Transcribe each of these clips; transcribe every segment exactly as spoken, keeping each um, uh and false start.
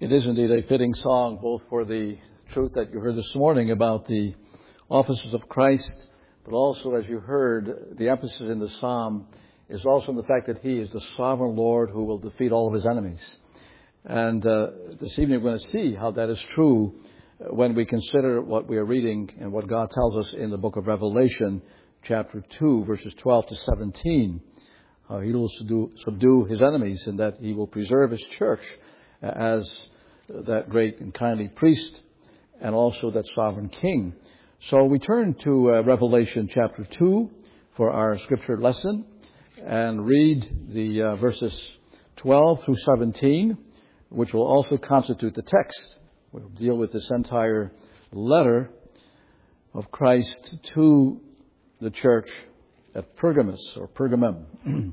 It is indeed a fitting song, both for the truth that you heard this morning about the offices of Christ, but also, as you heard, the emphasis in the psalm is also in the fact that He is the sovereign Lord who will defeat all of His enemies. And uh, this evening we're going to see how that is true when we consider what we are reading and what God tells us in the book of Revelation, chapter two, verses twelve to seventeen. How He will subdue, subdue His enemies and that He will preserve His church as that great and kindly priest and also that sovereign king. So we turn to uh, Revelation chapter two for our scripture lesson and read the uh, verses twelve through seventeen, which will also constitute the text. We'll deal with this entire letter of Christ to the church at Pergamos or Pergamum.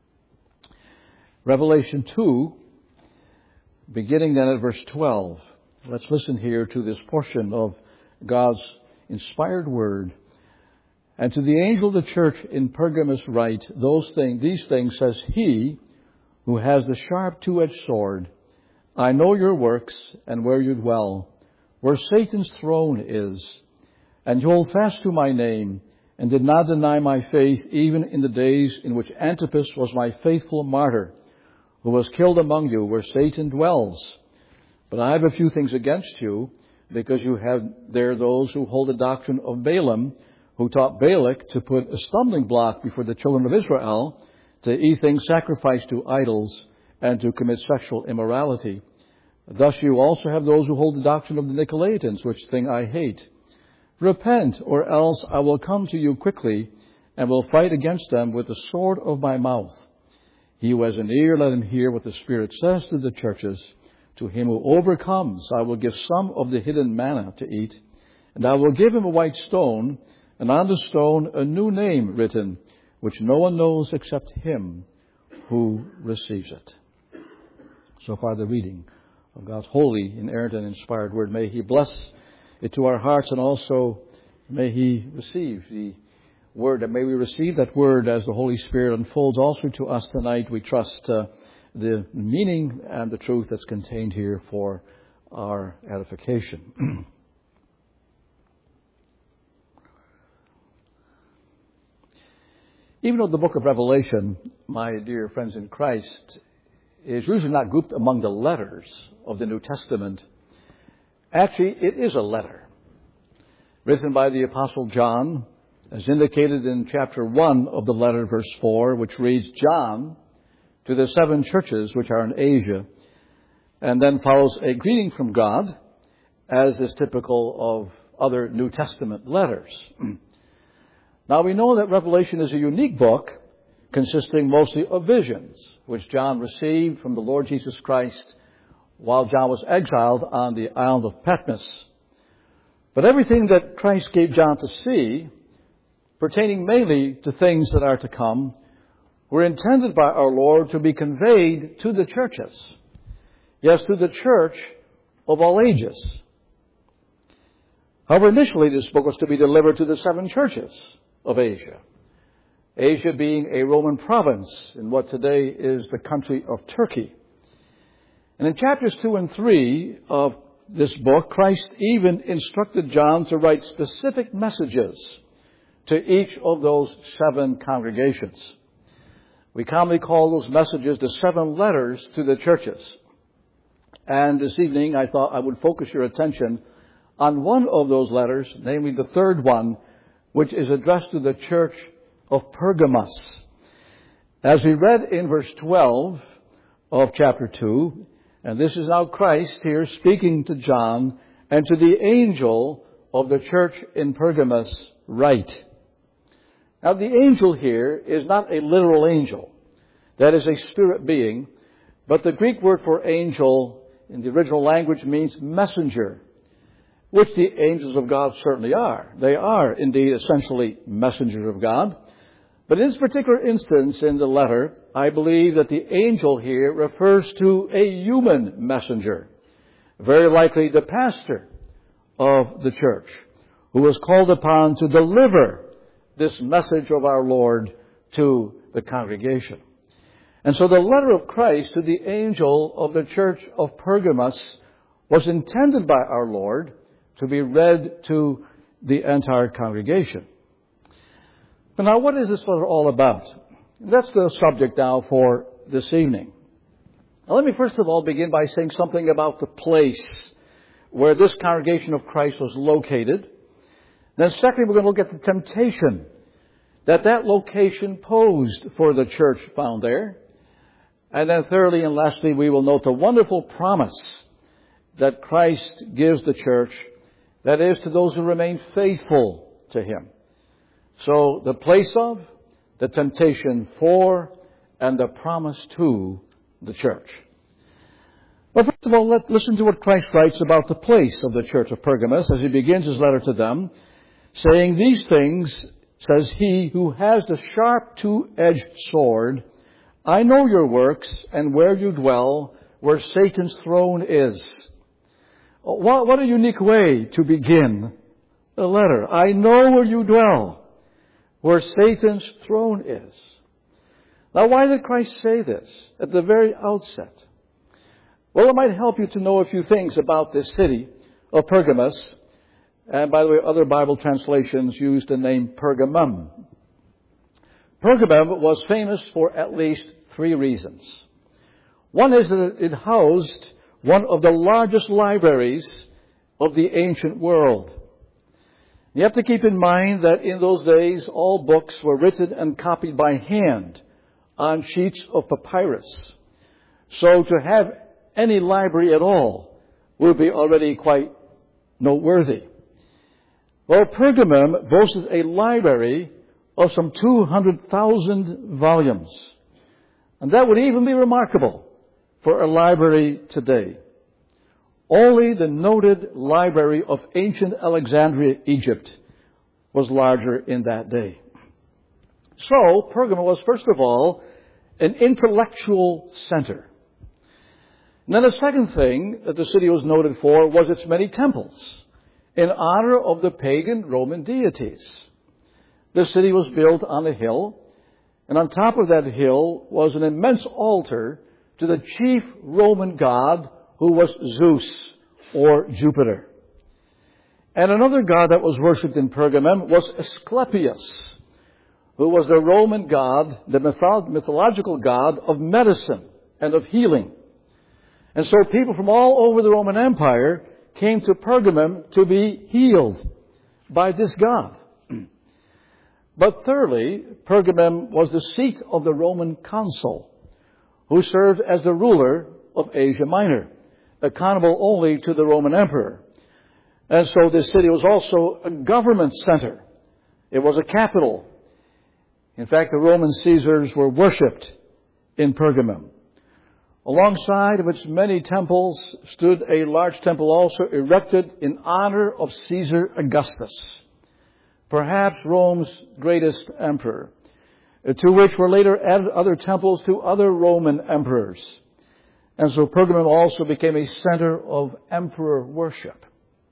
Revelation two, beginning then at verse twelve. Let's listen here to this portion of God's inspired word. And to the angel of the church in Pergamos write, those things, these things says He who has the sharp two-edged sword. I know your works and where you dwell, where Satan's throne is. And you hold fast to my name, and did not deny my faith, even in the days in which Antipas was my faithful martyr, who was killed among you, where Satan dwells. But I have a few things against you, because you have there those who hold the doctrine of Balaam, who taught Balak to put a stumbling block before the children of Israel, to eat things sacrificed to idols, and to commit sexual immorality. Thus you also have those who hold the doctrine of the Nicolaitans, which thing I hate. Repent, or else I will come to you quickly, and will fight against them with the sword of my mouth. He who has an ear, let him hear what the Spirit says to the churches. To him who overcomes, I will give some of the hidden manna to eat, and I will give him a white stone, and on the stone a new name written, which no one knows except him who receives it. So far the reading of God's holy, inerrant, and inspired word. May He bless it to our hearts, and also may He receive the word, and may we receive that word as the Holy Spirit unfolds also to us tonight. We trust uh, the meaning and the truth that's contained here for our edification. Even though the book of Revelation, my dear friends in Christ, is usually not grouped among the letters of the New Testament, actually it is a letter written by the Apostle John, as indicated in chapter one of the letter, verse four, which reads, John, to the seven churches which are in Asia, and then follows a greeting from God, as is typical of other New Testament letters. Now we know that Revelation is a unique book consisting mostly of visions, which John received from the Lord Jesus Christ while John was exiled on the island of Patmos. But everything that Christ gave John to see, pertaining mainly to things that are to come, were intended by our Lord to be conveyed to the churches. Yes, to the church of all ages. However, initially this book was to be delivered to the seven churches of Asia. Asia being a Roman province in what today is the country of Turkey. And in chapters two and three of this book, Christ even instructed John to write specific messages to each of those seven congregations. We commonly call those messages the seven letters to the churches. And this evening I thought I would focus your attention on one of those letters, namely the third one, which is addressed to the church of Pergamos. As we read in verse twelve of chapter two, and this is now Christ here speaking to John, and to the angel of the church in Pergamos write. Now the angel here is not a literal angel. That is a spirit being, but the Greek word for angel in the original language means messenger, which the angels of God certainly are. They are indeed essentially messengers of God. But in this particular instance in the letter, I believe that the angel here refers to a human messenger, very likely the pastor of the church, who was called upon to deliver this message of our Lord to the congregation. And so the letter of Christ to the angel of the church of Pergamos was intended by our Lord to be read to the entire congregation. But now, what is this letter all about? That's the subject now for this evening. Now, let me first of all begin by saying something about the place where this congregation of Christ was located. Then secondly, we're going to look at the temptation that that location posed for the church found there. And then thirdly and lastly, we will note the wonderful promise that Christ gives the church, that is, to those who remain faithful to Him. So, the place of, the temptation for, and the promise to the church. Well, first of all, let's listen to what Christ writes about the place of the church of Pergamos as He begins His letter to them, saying, "These things, says He who has the sharp two-edged sword, I know your works and where you dwell, where Satan's throne is." What, what a unique way to begin the letter. I know where you dwell, where Satan's throne is. Now, why did Christ say this at the very outset? Well, it might help you to know a few things about this city of Pergamos. And by the way, other Bible translations use the name Pergamum. Pergamum was famous for at least three reasons. One is that it housed one of the largest libraries of the ancient world. You have to keep in mind that in those days, all books were written and copied by hand on sheets of papyrus. So to have any library at all would be already quite noteworthy. Well, Pergamum boasted a library of some two hundred thousand volumes. And that would even be remarkable for a library today. Only the noted library of ancient Alexandria, Egypt, was larger in that day. So, Pergamum was first of all an intellectual center. And then the second thing that the city was noted for was its many temples in honor of the pagan Roman deities. The city was built on a hill, and on top of that hill was an immense altar to the chief Roman god, who was Zeus or Jupiter. And another god that was worshipped in Pergamum was Asclepius, who was the Roman god, the mythological god of medicine and of healing. And so people from all over the Roman Empire came to Pergamum to be healed by this god. But thirdly, Pergamum was the seat of the Roman consul, who served as the ruler of Asia Minor, accountable only to the Roman emperor. And so this city was also a government center. It was a capital. In fact, the Roman Caesars were worshipped in Pergamum. Alongside of its many temples stood a large temple also erected in honor of Caesar Augustus, perhaps Rome's greatest emperor, to which were later added other temples to other Roman emperors. And so Pergamum also became a center of emperor worship.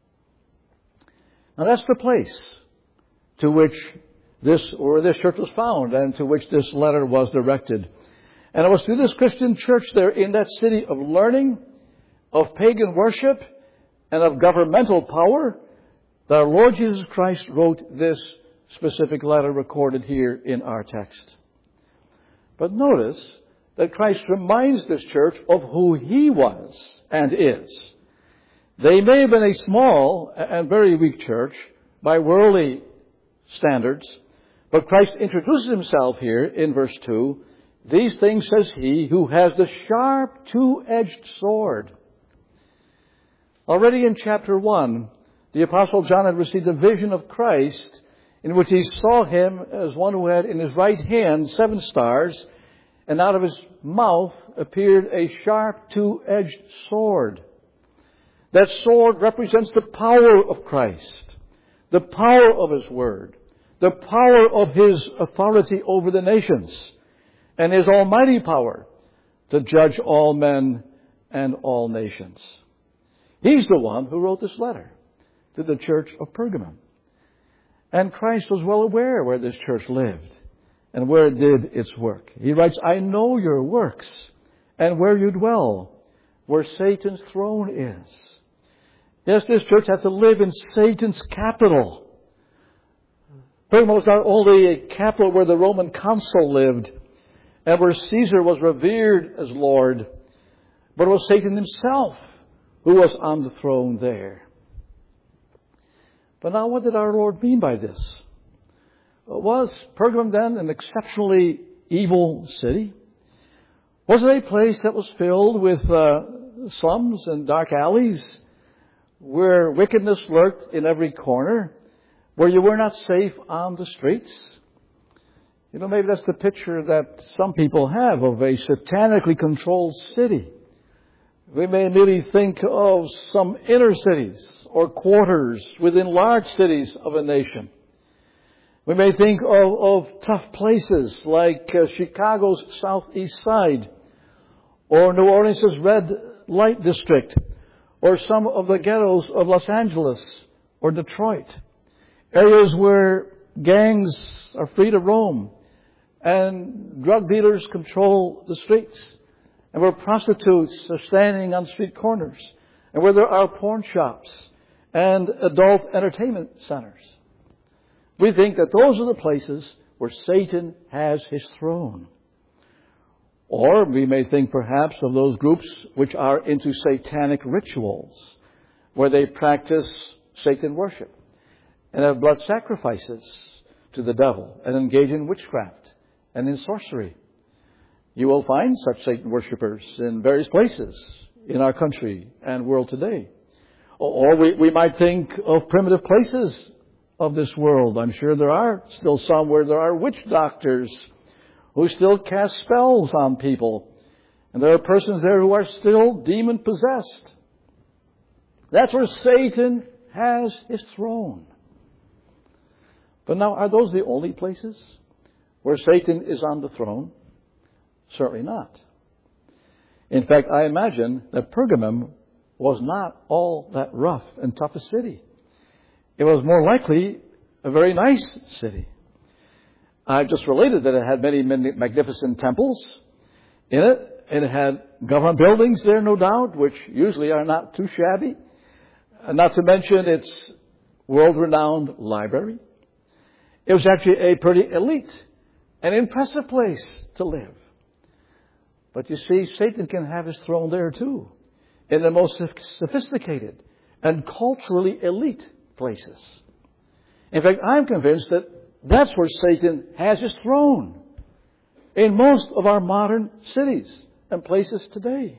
Now that's the place to which this, or this church was found, and to which this letter was directed. And it was to this Christian church there in that city of learning, of pagan worship, and of governmental power that our Lord Jesus Christ wrote this specific letter recorded here in our text. But notice that Christ reminds this church of who He was and is. They may have been a small and very weak church by worldly standards, but Christ introduces Himself here in verse two. These things says He who has the sharp two-edged sword. Already in chapter one, the Apostle John had received a vision of Christ in which he saw Him as one who had in his right hand seven stars, and out of His mouth appeared a sharp two-edged sword. That sword represents the power of Christ, the power of His Word, the power of His authority over the nations, and His almighty power to judge all men and all nations. He's the one who wrote this letter to the church of Pergamum. And Christ was well aware where this church lived and where it did its work. He writes, I know your works and where you dwell, where Satan's throne is. Yes, this church had to live in Satan's capital. Pergamum was not only a capital where the Roman consul lived and where Caesar was revered as Lord, but it was Satan himself who was on the throne there. But now what did our Lord mean by this? Was Pergamum then an exceptionally evil city? Was it a place that was filled with uh, slums and dark alleys where wickedness lurked in every corner, where you were not safe on the streets? You know, maybe that's the picture that some people have of a satanically controlled city. We may immediately think of some inner cities or quarters within large cities of a nation. We may think of, of tough places like uh, Chicago's southeast side, or New Orleans' red light district, or some of the ghettos of Los Angeles or Detroit. Areas where gangs are free to roam and drug dealers control the streets, and where prostitutes are standing on street corners, and where there are porn shops and adult entertainment centers. We think that those are the places where Satan has his throne. Or we may think perhaps of those groups which are into satanic rituals, where they practice Satan worship and have blood sacrifices to the devil and engage in witchcraft and in sorcery. You will find such Satan worshippers in various places in our country and world today. Or we, we might think of primitive places of this world. I'm sure there are still some where there are witch doctors who still cast spells on people. And there are persons there who are still demon-possessed. That's where Satan has his throne. But now, are those the only places where Satan is on the throne? Certainly not. In fact, I imagine that Pergamum was not all that rough and tough a city. It was more likely a very nice city. I've just related that it had many, many magnificent temples in it, and it had government buildings there, no doubt, which usually are not too shabby. Not to mention its world-renowned library. It was actually a pretty elite and impressive place to live. But you see, Satan can have his throne there too, in the most sophisticated and culturally elite places. In fact, I'm convinced that that's where Satan has his throne, in most of our modern cities and places today.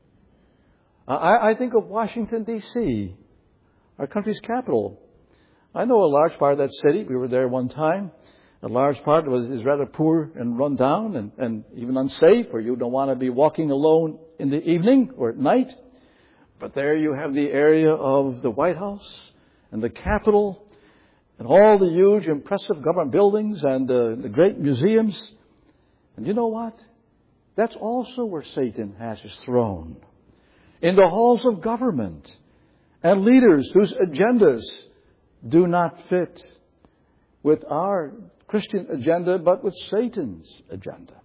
I, I think of Washington, D C, our country's capital. I know a large part of that city. We were there one time. A large part was is rather poor and run down and, and even unsafe, or you don't want to be walking alone in the evening or at night. But there you have the area of the White House and the Capitol and all the huge, impressive government buildings and uh, the great museums. And you know what? That's also where Satan has his throne. In the halls of government and leaders whose agendas do not fit with our Christian agenda, but with Satan's agenda.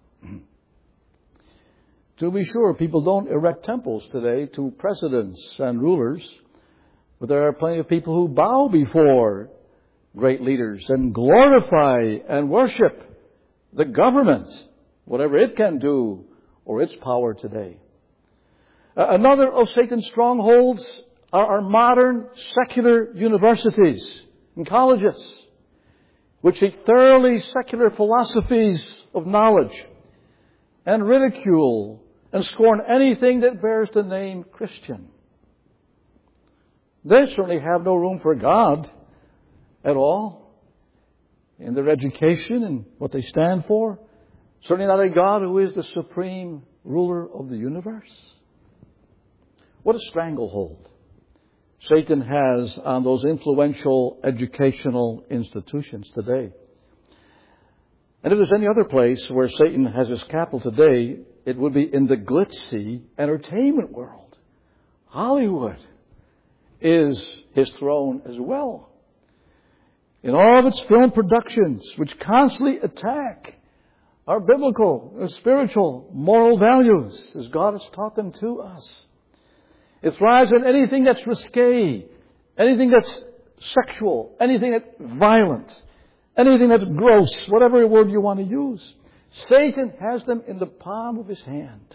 To be sure, people don't erect temples today to presidents and rulers, but there are plenty of people who bow before great leaders and glorify and worship the government, whatever it can do, or its power today. Uh, another of Satan's strongholds are our modern secular universities and colleges, which seek thoroughly secular philosophies of knowledge and ridicule and scorn anything that bears the name Christian. They certainly have no room for God at all in their education and what they stand for. Certainly not a God who is the supreme ruler of the universe. What a stranglehold Satan has on those influential educational institutions today. And if there's any other place where Satan has his capital today, it would be in the glitzy entertainment world. Hollywood is his throne as well. In all of its film productions, which constantly attack our biblical, our spiritual, moral values, as God has taught them to us. It thrives on anything that's risque, anything that's sexual, anything that's violent, anything that's gross, whatever word you want to use. Satan has them in the palm of his hand.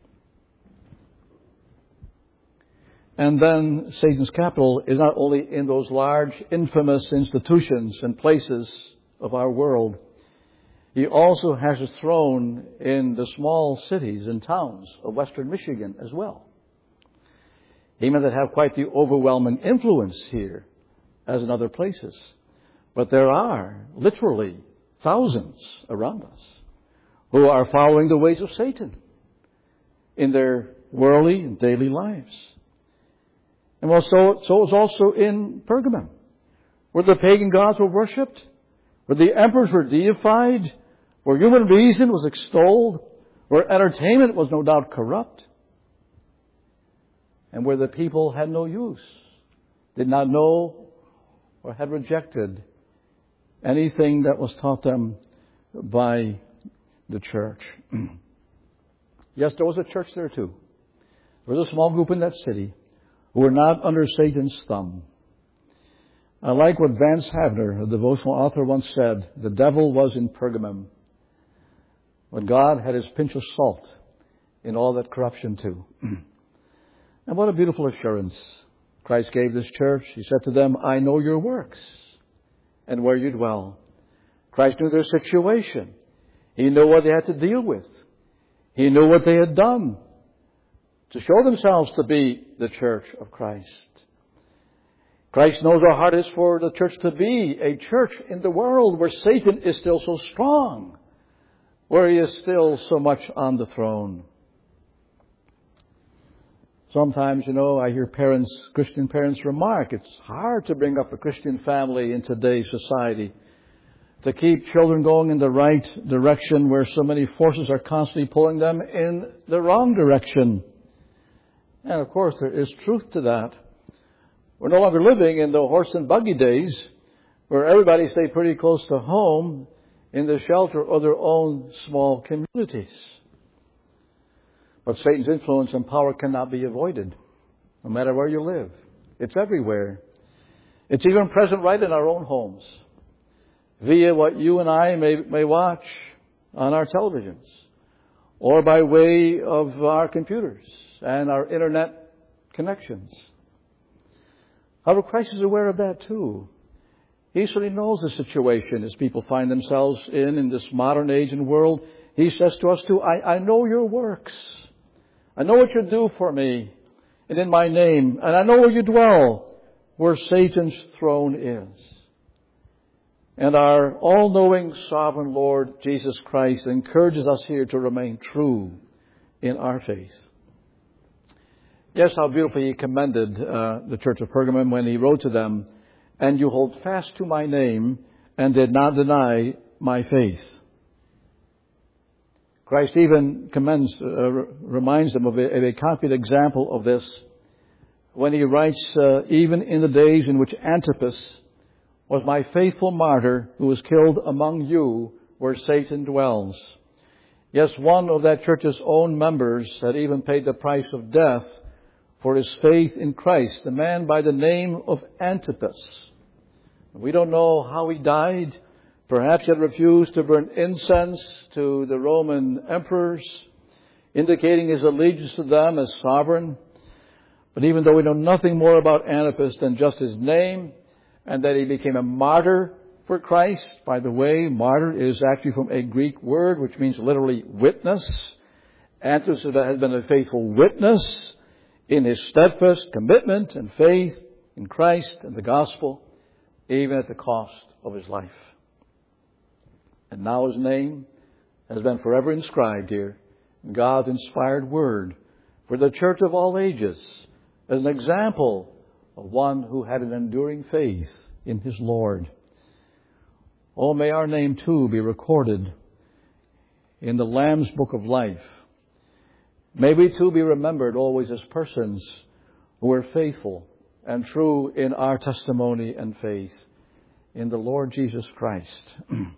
And then Satan's capital is not only in those large, infamous institutions and places of our world. He also has a throne in the small cities and towns of western Michigan as well. He may not have quite the overwhelming influence here as in other places. But there are literally thousands around us who are following the ways of Satan in their worldly and daily lives. And well, so, so is also in Pergamum, where the pagan gods were worshipped, where the emperors were deified, where human reason was extolled, where entertainment was no doubt corrupt, and where the people had no use, did not know or had rejected anything that was taught them by the church. Yes, there was a church there too. There was a small group in that city who were not under Satan's thumb. I like what Vance Havner, a devotional author, once said, the devil was in Pergamum, but God had his pinch of salt in all that corruption too. And what a beautiful assurance Christ gave this church. He said to them, I know your works and where you dwell. Christ knew their situation. He knew what they had to deal with. He knew what they had done to show themselves to be the church of Christ. Christ knows how hard it is for the church to be a church in the world where Satan is still so strong, where he is still so much on the throne. Sometimes, you know, I hear parents, Christian parents remark, it's hard to bring up a Christian family in today's society, to keep children going in the right direction where so many forces are constantly pulling them in the wrong direction. And of course, there is truth to that. We're no longer living in the horse and buggy days where everybody stayed pretty close to home in the shelter of their own small communities. But Satan's influence and power cannot be avoided, no matter where you live. It's everywhere. It's even present right in our own homes, via what you and I may, may watch on our televisions, or by way of our computers and our internet connections. However, Christ is aware of that too. He certainly knows the situation as people find themselves in, in this modern age and world. He says to us too, I, I know your works. I know what you do for me and in my name. And I know where you dwell, where Satan's throne is. And our all-knowing sovereign Lord Jesus Christ encourages us here to remain true in our faith. Yes, how beautifully he commended uh, the church of Pergamum when he wrote to them, and you hold fast to my name and did not deny my faith. Christ even commends, uh, reminds them of a, of a concrete example of this when he writes, uh, even in the days in which Antipas was my faithful martyr who was killed among you where Satan dwells. Yes, one of that church's own members had even paid the price of death for his faith in Christ, a man by the name of Antipas. We don't know how he died. Perhaps he had refused to burn incense to the Roman emperors, indicating his allegiance to them as sovereign. But even though we know nothing more about Antipas than just his name, and that he became a martyr for Christ. By the way, martyr is actually from a Greek word, which means literally witness. Antipas has been a faithful witness in his steadfast commitment and faith in Christ and the gospel, even at the cost of his life. And now his name has been forever inscribed here in God's inspired word for the church of all ages as an example of one who had an enduring faith in his Lord. Oh, may our name too be recorded in the Lamb's Book of Life. May we too be remembered always as persons who are faithful and true in our testimony and faith in the Lord Jesus Christ.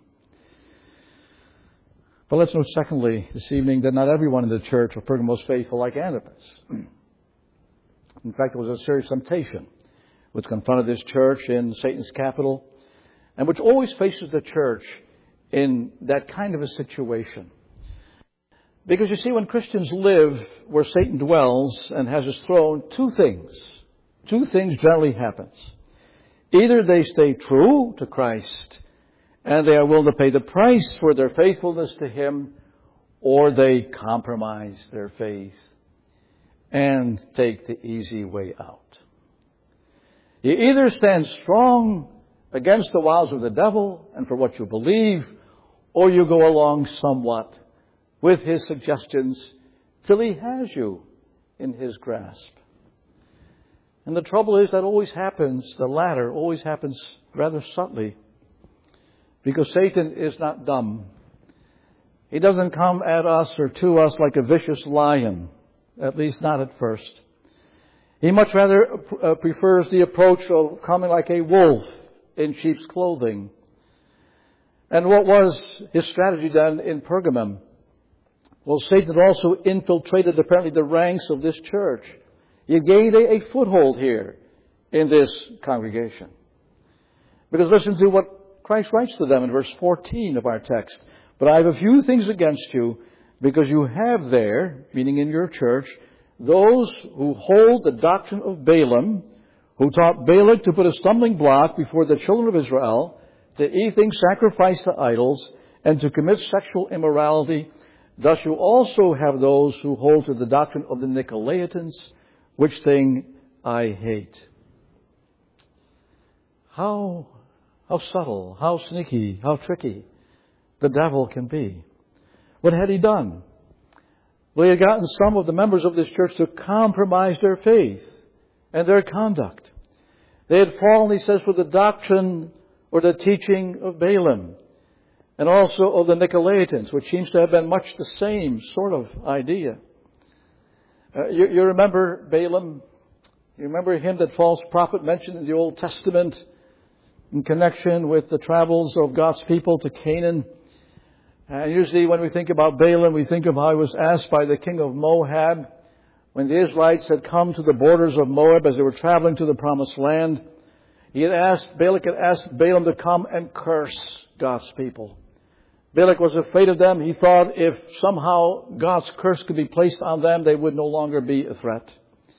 But let's note secondly this evening that not everyone in the church of Pergamum was faithful like Antipas. In fact, it was a serious temptation which confronted this church in Satan's capital, and which always faces the church in that kind of a situation. Because you see, when Christians live where Satan dwells and has his throne, two things, two things generally happens. Either they stay true to Christ and they are willing to pay the price for their faithfulness to Him, or they compromise their faith and take the easy way out. You either stand strong against the wiles of the devil and for what you believe, or you go along somewhat with his suggestions till he has you in his grasp. And the trouble is that always happens, the latter always happens rather subtly, because Satan is not dumb. He doesn't come at us or to us like a vicious lion, at least not at first. He much rather uh, prefers the approach of coming like a wolf in sheep's clothing. And what was his strategy then in Pergamum? Well, Satan had also infiltrated apparently the ranks of this church. He gained a, a foothold here in this congregation. Because listen to what Christ writes to them in verse fourteen of our text. But I have a few things against you, because you have there, meaning in your church, those who hold the doctrine of Balaam, who taught Balak to put a stumbling block before the children of Israel, to eat things sacrificed to idols, and to commit sexual immorality. Thus you also have those who hold to the doctrine of the Nicolaitans, which thing I hate. How, how subtle, how sneaky, how tricky the devil can be. What had he done? Well, he had gotten some of the members of this church to compromise their faith and their conduct. They had fallen, he says, for the doctrine or the teaching of Balaam, and also of the Nicolaitans, which seems to have been much the same sort of idea. Uh, you, you remember Balaam? You remember him, that false prophet mentioned in the Old Testament in connection with the travels of God's people to Canaan? And usually when we think about Balaam, we think of how he was asked by the king of Moab, when the Israelites had come to the borders of Moab as they were traveling to the promised land. He had asked, Balak had asked Balaam to come and curse God's people. Balak was afraid of them. He thought if somehow God's curse could be placed on them, they would no longer be a threat.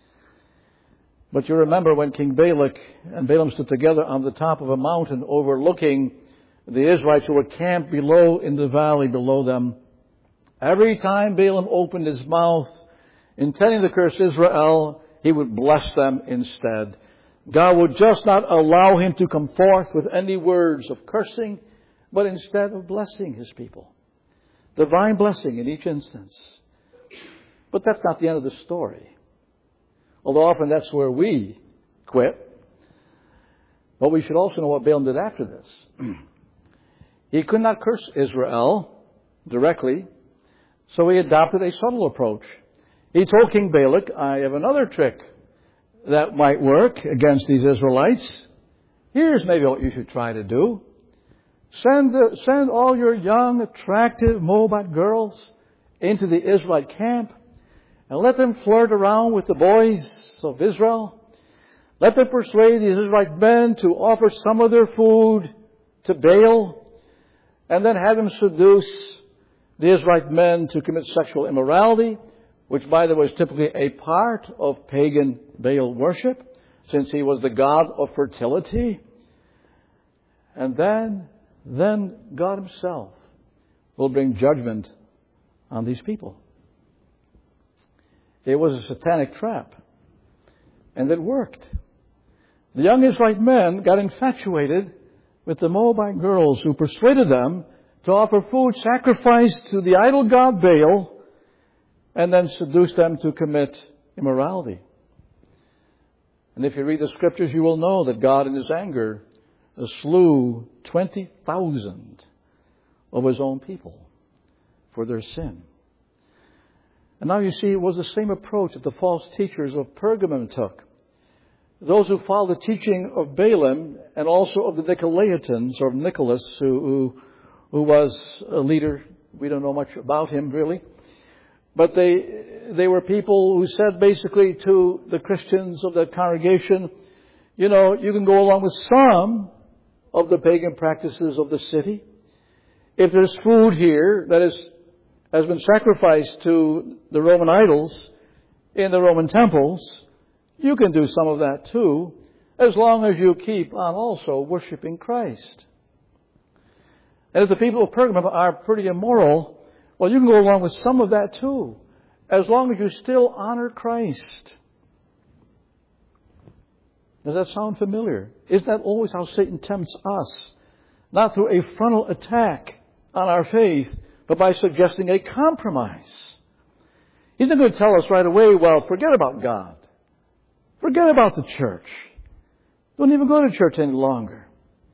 But you remember when King Balak and Balaam stood together on the top of a mountain overlooking the Israelites who were camped below in the valley below them. Every time Balaam opened his mouth intending to curse Israel, he would bless them instead. God would just not allow him to come forth with any words of cursing, but instead of blessing his people. Divine blessing in each instance. But that's not the end of the story. Although often that's where we quit. But we should also know what Balaam did after this. He could not curse Israel directly, so he adopted a subtle approach. He told King Balak, I have another trick that might work against these Israelites. Here's maybe what you should try to do. Send, the, send all your young, attractive Moabite girls into the Israelite camp and let them flirt around with the boys of Israel. Let them persuade the Israelite men to offer some of their food to Baal, and then have them seduce the Israelite men to commit sexual immorality, which, by the way, is typically a part of pagan Baal worship, since he was the god of fertility. And then, then God himself will bring judgment on these people. It was a satanic trap, and it worked. The young Israelite men got infatuated with the Moabite girls, who persuaded them to offer food sacrificed to the idol god Baal, and then seduced them to commit immorality. And if you read the scriptures, you will know that God in his anger slew twenty thousand of his own people for their sin. And now you see, it was the same approach that the false teachers of Pergamum took. Those who followed the teaching of Balaam and also of the Nicolaitans, or Nicholas, who, who, who was a leader. We don't know much about him, really. But they, they were people who said basically to the Christians of that congregation, you know, you can go along with some of the pagan practices of the city. If there's food here that is, has been sacrificed to the Roman idols in the Roman temples, you can do some of that too, as long as you keep on also worshiping Christ. And if the people of Pergamum are pretty immoral, well, you can go along with some of that too, as long as you still honor Christ. Does that sound familiar? Isn't that always how Satan tempts us? Not through a frontal attack on our faith, but by suggesting a compromise. He's not going to tell us right away, well, forget about God. Forget about the church. Don't even go to church any longer.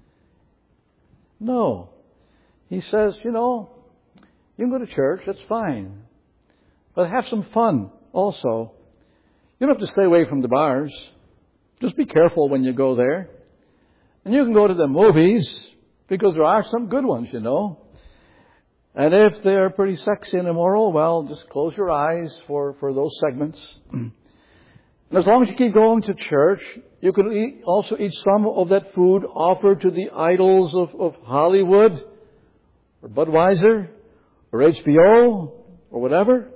No. He says, you know, you can go to church, that's fine. But have some fun also. You don't have to stay away from the bars. Just be careful when you go there. And you can go to the movies, because there are some good ones, you know. And if they're pretty sexy and immoral, well, just close your eyes for, for those segments. And as long as you keep going to church, you can eat, also eat some of that food offered to the idols of, of Hollywood, or Budweiser, or H B O, or whatever.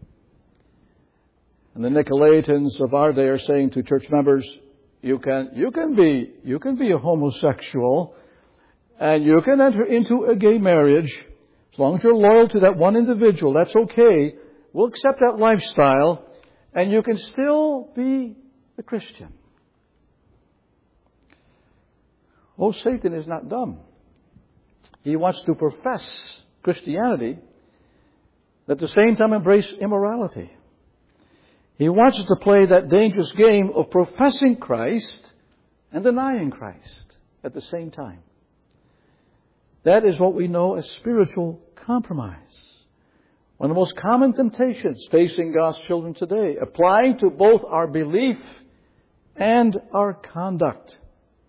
And the Nicolaitans of our day are saying to church members, you can, you can be, you can be a homosexual, and you can enter into a gay marriage, as long as you're loyal to that one individual, that's okay. We'll accept that lifestyle, and you can still be a Christian. Oh, Satan is not dumb. He wants to profess Christianity, at the same time embrace immorality. He wants us to play that dangerous game of professing Christ and denying Christ at the same time. That is what we know as spiritual compromise. One of the most common temptations facing God's children today, applying to both our belief and our conduct.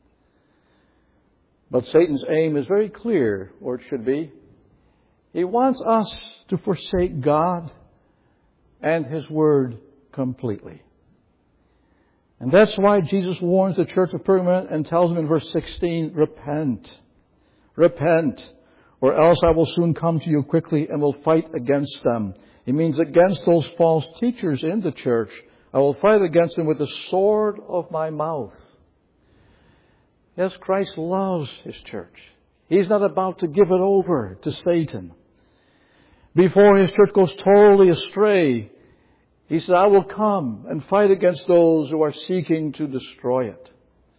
But Satan's aim is very clear, or it should be. He wants us to forsake God and His Word completely. And that's why Jesus warns the church of Pergamum and tells them in verse sixteen, repent. Repent, or else I will soon come to you quickly and will fight against them. It means against those false teachers in the church. I will fight against them with the sword of my mouth. Yes, Christ loves His church. He's not about to give it over to Satan. Before His church goes totally astray, He says, I will come and fight against those who are seeking to destroy it.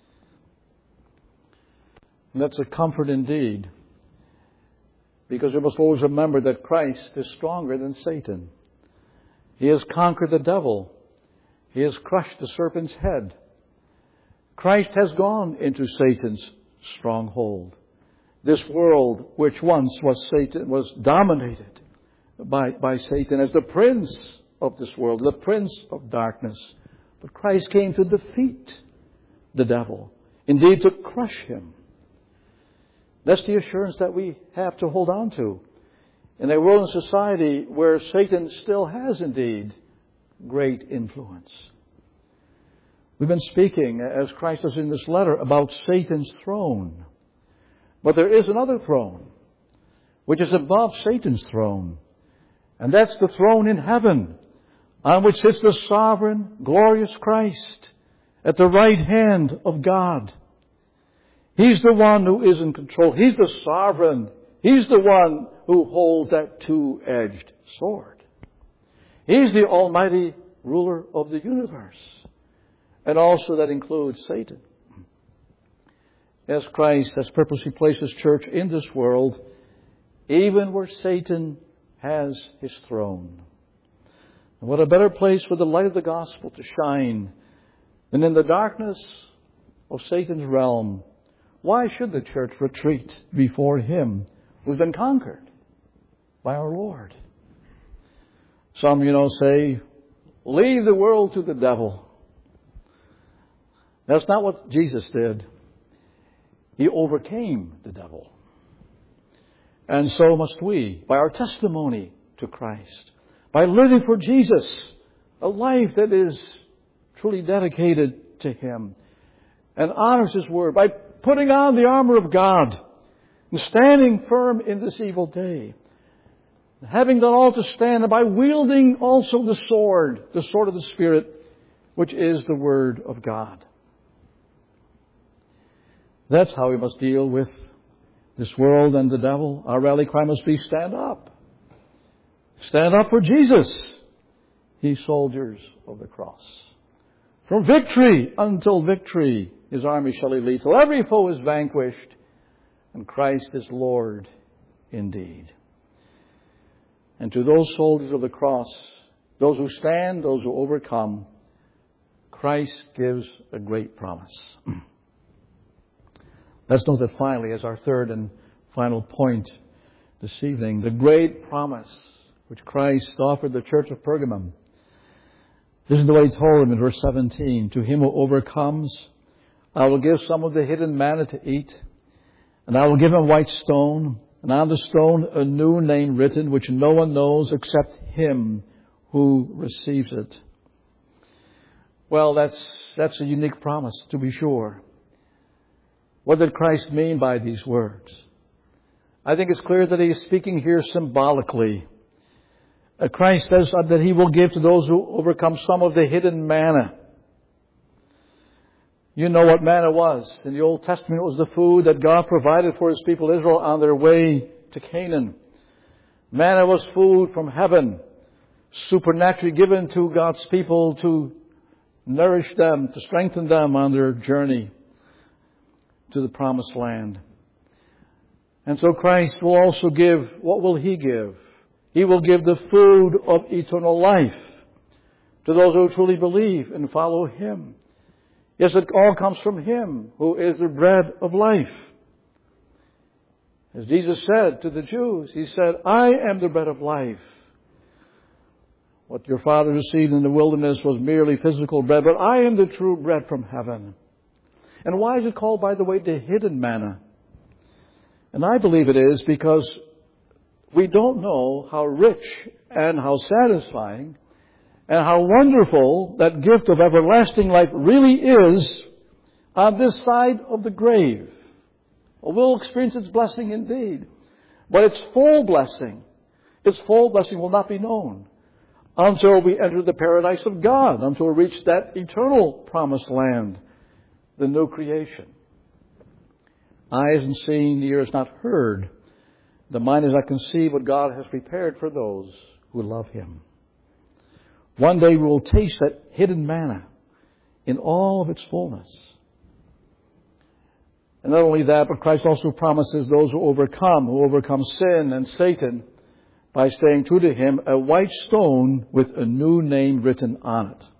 And that's a comfort indeed. Because we must always remember that Christ is stronger than Satan. He has conquered the devil. He has crushed the serpent's head. Christ has gone into Satan's stronghold. This world, which once was Satan, was dominated by, by Satan as the prince of this world, the prince of darkness. But Christ came to defeat the devil. Indeed, to crush him. That's the assurance that we have to hold on to in a world and society where Satan still has indeed great influence. We've been speaking, as Christ does in this letter, about Satan's throne. But there is another throne, which is above Satan's throne. And that's the throne in heaven, on which sits the sovereign, glorious Christ, at the right hand of God. He's the one who is in control. He's the sovereign. He's the one who holds that two-edged sword. He's the almighty ruler of the universe. And also that includes Satan. As Christ has purposely placed His church in this world, even where Satan has his throne. And what a better place for the light of the gospel to shine than in the darkness of Satan's realm. Why should the church retreat before Him who's been conquered by our Lord? Some, you know, say, leave the world to the devil. That's not what Jesus did. He overcame the devil. And so must we, by our testimony to Christ, by living for Jesus, a life that is truly dedicated to Him and honors His Word, by putting on the armor of God and standing firm in this evil day, having done all to stand, and by wielding also the sword, the sword of the Spirit, which is the Word of God. That's how we must deal with this world and the devil. Our rally cry must be, stand up. Stand up for Jesus, ye soldiers of the cross. From victory until victory, His army shall He lead, till every foe is vanquished, and Christ is Lord indeed. And to those soldiers of the cross, those who stand, those who overcome, Christ gives a great promise. Let's note that finally, as our third and final point this evening, the great promise which Christ offered the church of Pergamum. Listen to what He told them in verse seventeen. To him who overcomes, I will give some of the hidden manna to eat, and I will give him a white stone, and on the stone a new name written, which no one knows except him who receives it. Well, that's, that's a unique promise, to be sure. What did Christ mean by these words? I think it's clear that He is speaking here symbolically. Uh, Christ says that He will give to those who overcome some of the hidden manna. You know what manna was. In the Old Testament, it was the food that God provided for His people Israel on their way to Canaan. Manna was food from heaven, supernaturally given to God's people to nourish them, to strengthen them on their journey to the promised land. And so Christ will also give, what will He give? He will give the food of eternal life to those who truly believe and follow Him. Yes, it all comes from Him who is the bread of life. As Jesus said to the Jews, He said, I am the bread of life. What your father received in the wilderness was merely physical bread, but I am the true bread from heaven. And why is it called, by the way, the hidden manna? And I believe it is because we don't know how rich and how satisfying and how wonderful that gift of everlasting life really is on this side of the grave. Well, we'll experience its blessing indeed, but its full blessing, its full blessing will not be known until we enter the paradise of God, until we reach that eternal promised land, the new creation. Eyes haven't seen, ears not heard. The mind has not conceived what God has prepared for those who love Him. One day we will taste that hidden manna in all of its fullness. And not only that, but Christ also promises those who overcome, who overcome sin and Satan by staying true to Him, a white stone with a new name written on it.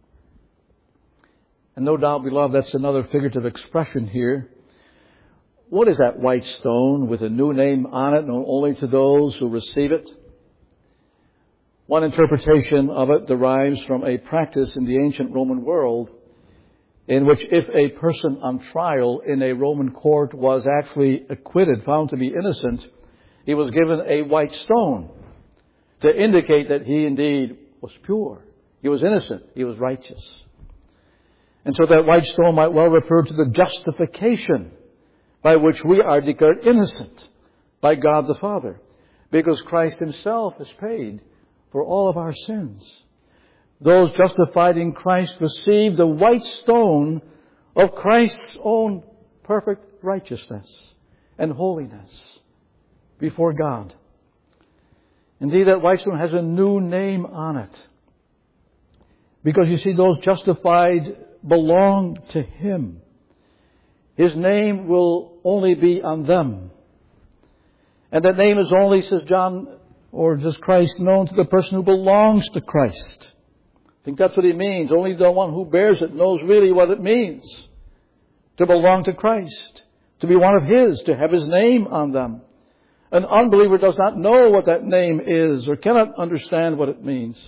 And no doubt, beloved, that's another figurative expression here. What is that white stone with a new name on it, known only to those who receive it? One interpretation of it derives from a practice in the ancient Roman world in which if a person on trial in a Roman court was actually acquitted, found to be innocent, he was given a white stone to indicate that he indeed was pure. He was innocent. He was righteous. And so that white stone might well refer to the justification by which we are declared innocent by God the Father, because Christ Himself has paid for all of our sins. Those justified in Christ receive the white stone of Christ's own perfect righteousness and holiness before God. Indeed, that white stone has a new name on it, because you see, those justified belong to Him. His name will only be on them. And that name is only, says John, or does Christ, known to the person who belongs to Christ. I think that's what he means. Only the one who bears it knows really what it means to belong to Christ, to be one of His, to have His name on them. An unbeliever does not know what that name is or cannot understand what it means.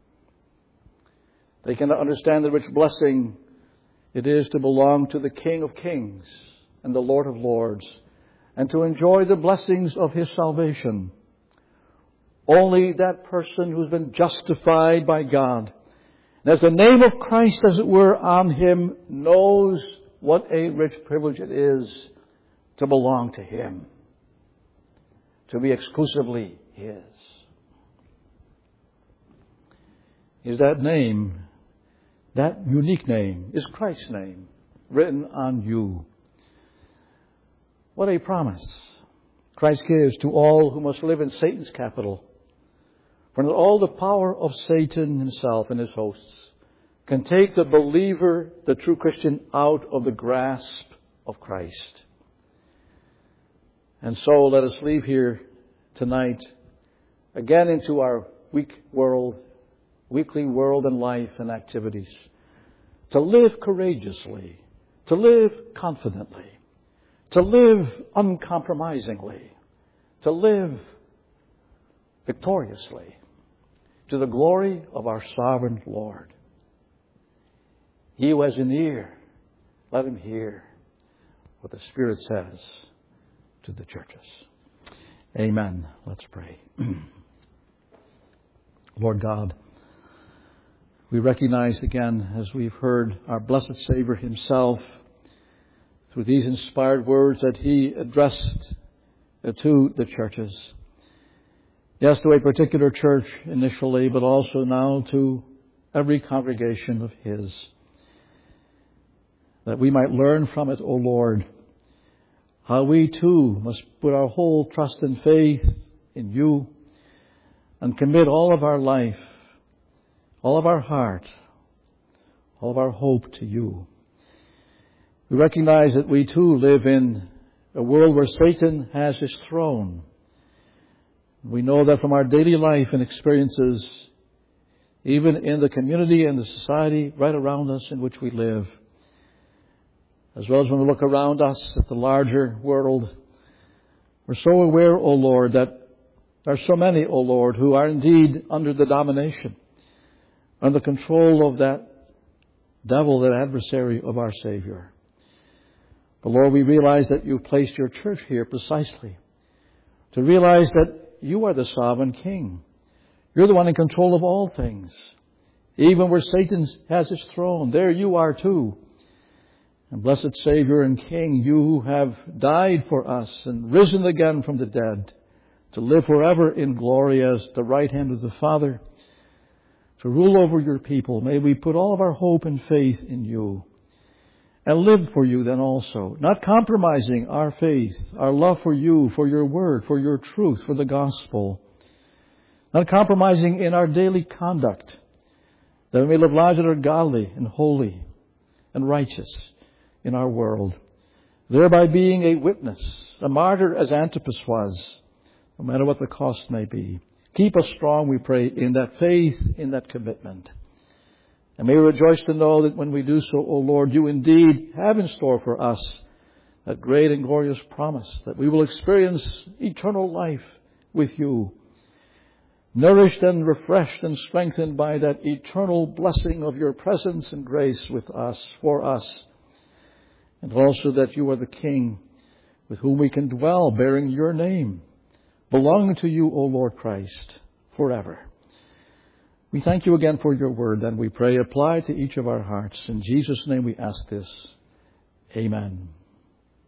They cannot understand the rich blessing it is to belong to the King of Kings and the Lord of Lords, and to enjoy the blessings of His salvation. Only that person who's been justified by God, and as the name of Christ, as it were, on him, knows what a rich privilege it is to belong to him, to be exclusively his. Is that name, that unique name, is Christ's name, written on you. What a promise Christ gives to all who must live in Satan's capital. For not all the power of Satan himself and his hosts can take the believer, the true Christian, out of the grasp of Christ. And so let us leave here tonight, again into our weak world, weekly world and life and activities, to live courageously, to live confidently, to live uncompromisingly, to live victoriously, to the glory of our sovereign Lord. He who has an ear, let him hear what the Spirit says to the churches. Amen. Let's pray. Lord God, we recognize again, as we've heard our blessed Savior himself, through these inspired words that he addressed to the churches. Yes, to a particular church initially, but also now to every congregation of his. That we might learn from it, O Lord, how we too must put our whole trust and faith in you and commit all of our life, all of our heart, all of our hope to you. We recognize that we too live in a world where Satan has his throne. We know that from our daily life and experiences, even in the community and the society right around us in which we live, as well as when we look around us at the larger world, we're so aware, O Lord, that there are so many, O Lord, who are indeed under the domination, under the control of that devil, that adversary of our Savior. But Lord, we realize that you've placed your church here precisely to realize that you are the sovereign King. You're the one in control of all things. Even where Satan has his throne, there you are too. And blessed Savior and King, you have died for us and risen again from the dead to live forever in glory as the right hand of the Father, to rule over your people. May we put all of our hope and faith in you and live for you then also, not compromising our faith, our love for you, for your word, for your truth, for the gospel, not compromising in our daily conduct, that we may live lives that are godly and holy and righteous in our world, thereby being a witness, a martyr as Antipas was, no matter what the cost may be. Keep us strong, we pray, in that faith, in that commitment. And may we rejoice to know that when we do so, O Lord, you indeed have in store for us that great and glorious promise that we will experience eternal life with you, nourished and refreshed and strengthened by that eternal blessing of your presence and grace with us, for us. And also that you are the King with whom we can dwell, bearing your name, belonging to you, O Lord Christ, forever. We thank you again for your word, and we pray apply to each of our hearts. In Jesus' name we ask this. Amen.